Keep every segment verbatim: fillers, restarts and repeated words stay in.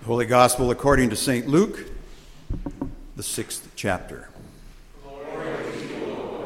The Holy Gospel according to Saint Luke, the sixth chapter. Glory to you, Lord.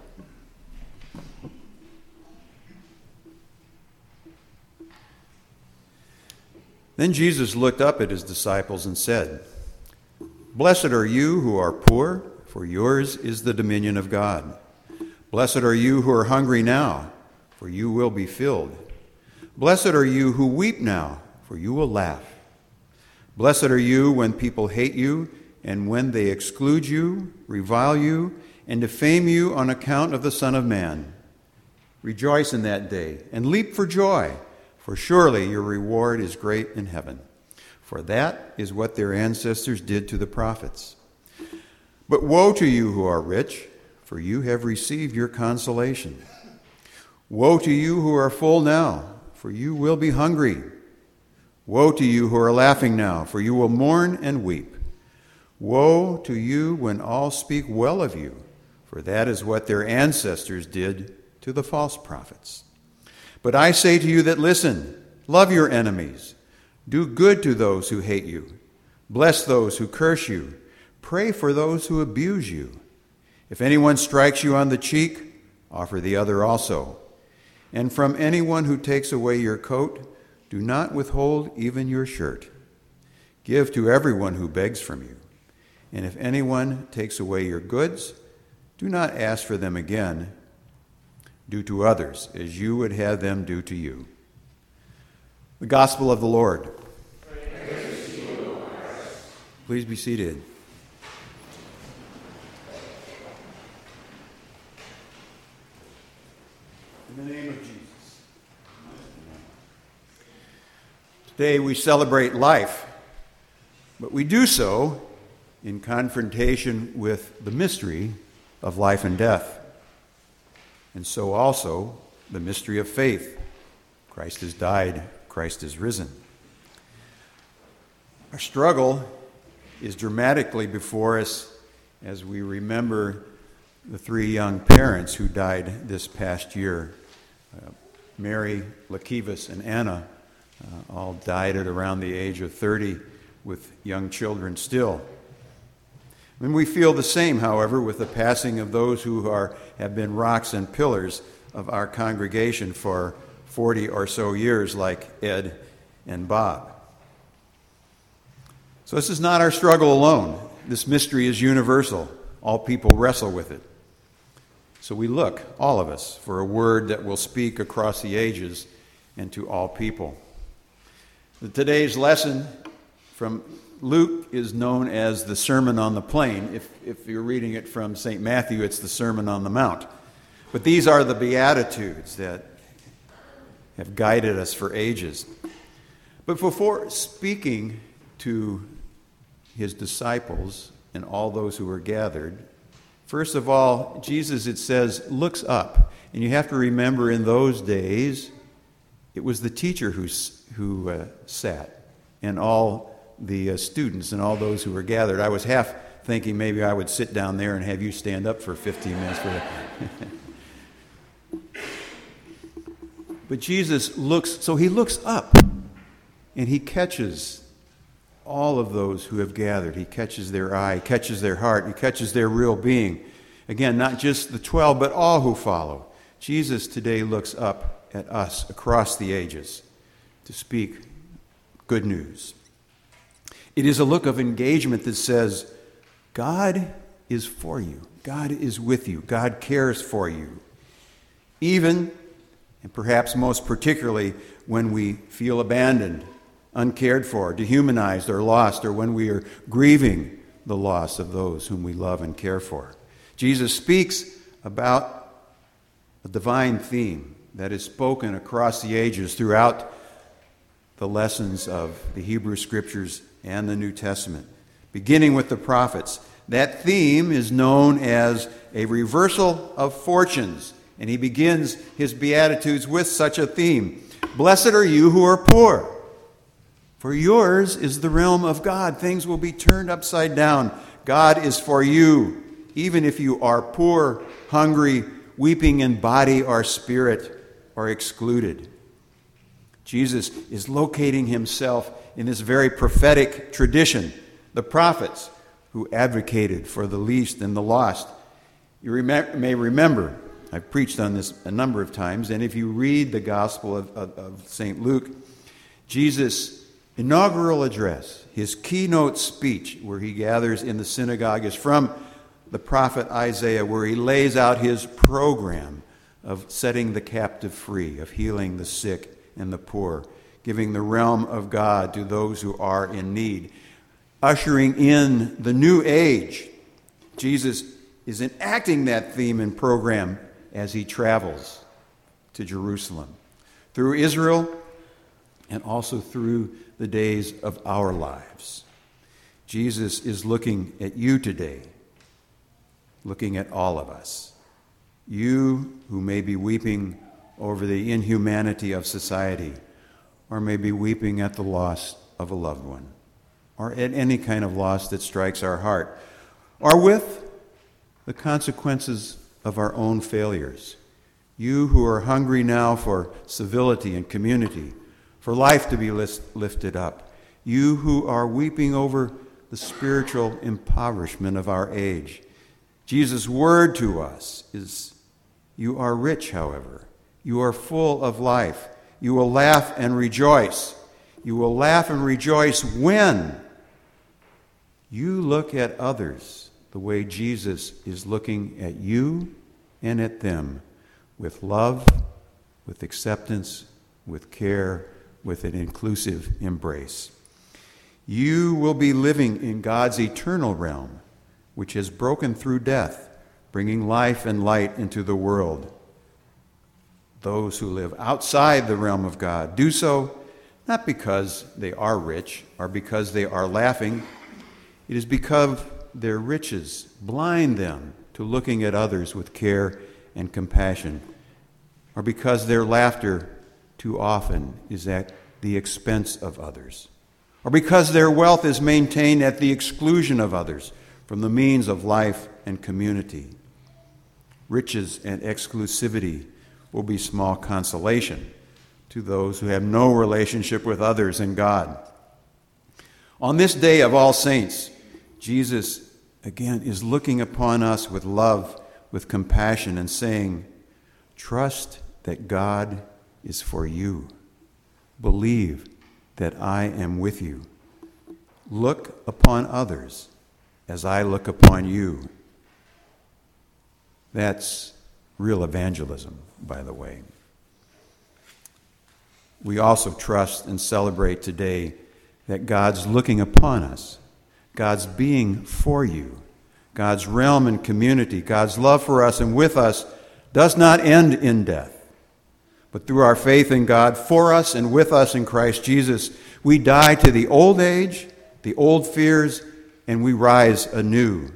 Then Jesus looked up at his disciples and said, "Blessed are you who are poor, for yours is the dominion of God. Blessed are you who are hungry now, for you will be filled. Blessed are you who weep now, for you will laugh. Blessed are you when people hate you, and when they exclude you, revile you, and defame you on account of the Son of Man. Rejoice in that day, and leap for joy, for surely your reward is great in heaven. For that is what their ancestors did to the prophets. But woe to you who are rich, for you have received your consolation. Woe to you who are full now, for you will be hungry. Woe to you who are laughing now, for you will mourn and weep. Woe to you when all speak well of you, for that is what their ancestors did to the false prophets. But I say to you that listen, love your enemies, do good to those who hate you, bless those who curse you, pray for those who abuse you. If anyone strikes you on the cheek, offer the other also. And from anyone who takes away your coat, do not withhold even your shirt. Give to everyone who begs from you. And if anyone takes away your goods, do not ask for them again. Do to others as you would have them do to you." The Gospel of the Lord. Praise to you, Lord. Please be seated. In the name of Jesus. Today we celebrate life, but we do so in confrontation with the mystery of life and death, and so also the mystery of faith. Christ has died, Christ is risen. Our struggle is dramatically before us as we remember the three young parents who died this past year. Uh, Mary, Lakivas, and Anna uh, all died at around the age of thirty with young children still. And we feel the same, however, with the passing of those who are have been rocks and pillars of our congregation for forty or so years, like Ed and Bob. So this is not our struggle alone. This mystery is universal. All people wrestle with it. So we look, all of us, for a word that will speak across the ages and to all people. Today's lesson from Luke is known as the Sermon on the Plain. If, if you're reading it from Saint Matthew, it's the Sermon on the Mount. But these are the Beatitudes that have guided us for ages. But before speaking to his disciples and all those who were gathered, first of all, Jesus, it says, looks up. And you have to remember in those days, it was the teacher who, who uh, sat, and all the uh, students and all those who were gathered. I was half thinking maybe I would sit down there and have you stand up for fifteen minutes. For that. But Jesus looks, so he looks up, and he catches all of those who have gathered. He catches their eye, he catches their heart, he catches their real being. Again, not just the twelve, but all who follow. Jesus today looks up at us across the ages to speak good news. It is a look of engagement that says, God is for you. God is with you. God cares for you. Even, and perhaps most particularly, when we feel abandoned, uncared for, dehumanized, or lost, or when we are grieving the loss of those whom we love and care for. Jesus speaks about a divine theme that is spoken across the ages throughout the lessons of the Hebrew Scriptures and the New Testament, beginning with the prophets. That theme is known as a reversal of fortunes, and he begins his Beatitudes with such a theme. Blessed are you who are poor, for yours is the realm of God. Things will be turned upside down. God is for you, even if you are poor, hungry, weeping in body or spirit, or excluded. Jesus is locating himself in this very prophetic tradition, the prophets who advocated for the least and the lost. You rem- may remember, I've preached on this a number of times, and if you read the Gospel of, of, of Saint Luke, Jesus' inaugural address, his keynote speech where he gathers in the synagogue, is from the prophet Isaiah, where he lays out his program of setting the captive free, of healing the sick and the poor, giving the realm of God to those who are in need, ushering in the new age. Jesus is enacting that theme and program as he travels to Jerusalem, through Israel and also through the days of our lives. Jesus is looking at you today, looking at all of us. You who may be weeping over the inhumanity of society, or may be weeping at the loss of a loved one, or at any kind of loss that strikes our heart, or with the consequences of our own failures. You who are hungry now for civility and community, for life to be lifted up. You who are weeping over the spiritual impoverishment of our age. Jesus' word to us is, you are rich, however. You are full of life. You will laugh and rejoice. You will laugh and rejoice when you look at others the way Jesus is looking at you and at them, with love, with acceptance, with care, with an inclusive embrace. You will be living in God's eternal realm, which has broken through death, bringing life and light into the world. Those who live outside the realm of God do so not because they are rich or because they are laughing. It is because their riches blind them to looking at others with care and compassion, or because their laughter too often is at the expense of others, or because their wealth is maintained at the exclusion of others from the means of life and community. Riches and exclusivity will be small consolation to those who have no relationship with others and God. On this day of all saints, Jesus, again, is looking upon us with love, with compassion, and saying, trust that God is for you. Believe that I am with you. Look upon others as I look upon you. That's real evangelism, by the way. We also trust and celebrate today that God's looking upon us, God's being for you, God's realm and community, God's love for us and with us does not end in death. But through our faith in God, for us and with us in Christ Jesus, we die to the old age, the old fears, and we rise anew.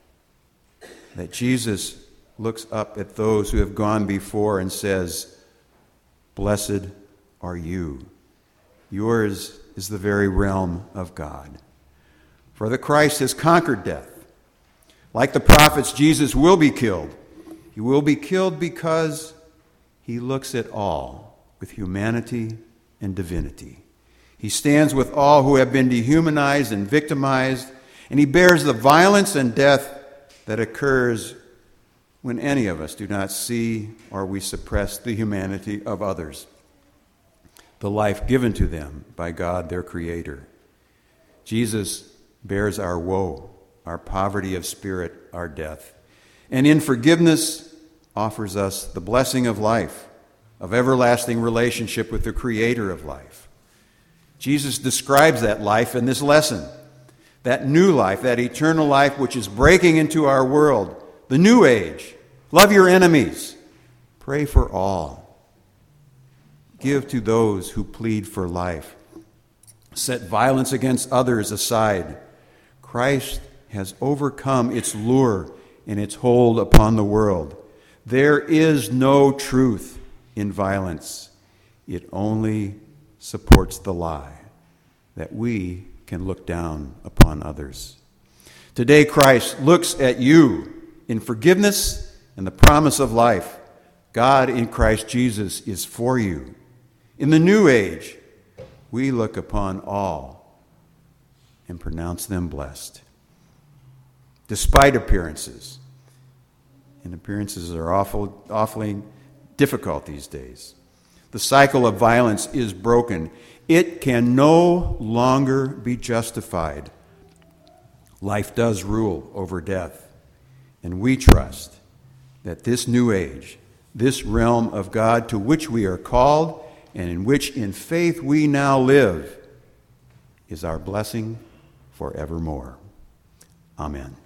That Jesus looks up at those who have gone before and says, blessed are you. Yours is the very realm of God. For the Christ has conquered death. Like the prophets, Jesus will be killed. He will be killed because he looks at all with humanity and divinity. He stands with all who have been dehumanized and victimized, and he bears the violence and death that occurs when any of us do not see or we suppress the humanity of others, the life given to them by God, their Creator. Jesus bears our woe, our poverty of spirit, our death, and in forgiveness offers us the blessing of life, of everlasting relationship with the Creator of life. Jesus describes that life in this lesson, that new life, that eternal life which is breaking into our world, the new age. Love your enemies. Pray for all. Give to those who plead for life. Set violence against others aside. Christ has overcome its lure and its hold upon the world. There is no truth in violence. It only supports the lie that we can look down upon others. Today, Christ looks at you in forgiveness and the promise of life. God in Christ Jesus is for you. In the new age, we look upon all and pronounce them blessed. Despite appearances, and appearances are awful, awfully difficult these days. The cycle of violence is broken. It can no longer be justified. Life does rule over death, and we trust that this new age, this realm of God to which we are called and in which in faith we now live, is our blessing forevermore. Amen.